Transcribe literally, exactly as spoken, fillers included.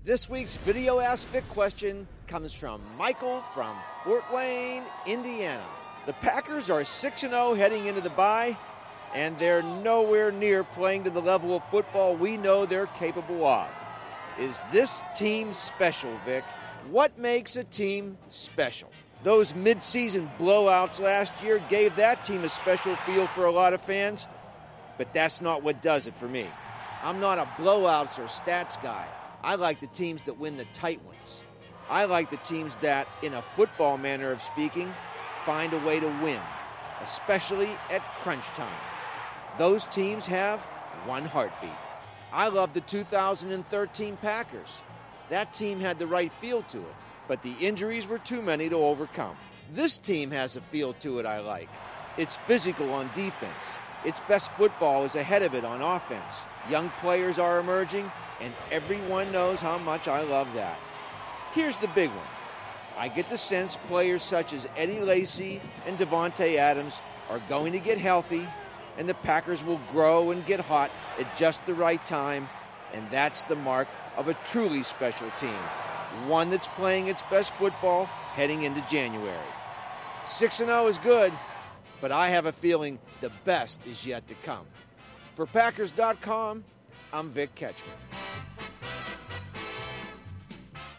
This week's Video Ask Vic question comes from Michael from Fort Wayne, Indiana. The Packers are six and oh heading into the bye, and they're nowhere near playing to the level of football we know they're capable of. Is this team special, Vic? What makes a team special? Those mid-season blowouts last year gave that team a special feel for a lot of fans, but that's not what does it for me. I'm not a blowouts or stats guy. I like the teams that win the tight ones. I like the teams that, in a football manner of speaking, find a way to win, especially at crunch time. Those teams have one heartbeat. I love the two thousand thirteen Packers. That team had the right feel to it, but the injuries were too many to overcome. This team has a feel to it I like. It's physical on defense. Its best football is ahead of it on offense. Young players are emerging, and everyone knows how much I love that. Here's the big one. I get the sense players such as Eddie Lacy and Davante Adams are going to get healthy, and the Packers will grow and get hot at just the right time, and that's the mark of a truly special team, one that's playing its best football heading into January. six and oh is good, but I have a feeling the best is yet to come. For Packers dot com, I'm Vic Ketchman.